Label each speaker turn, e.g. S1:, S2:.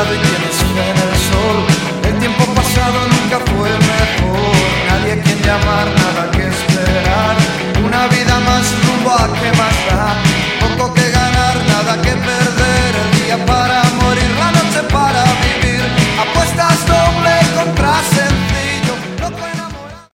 S1: lado y tienes fe en el sol. El tiempo pasado nunca fue mejor. Nadie a quien llamar, nada que esperar. Una vida más rumbo a quemar.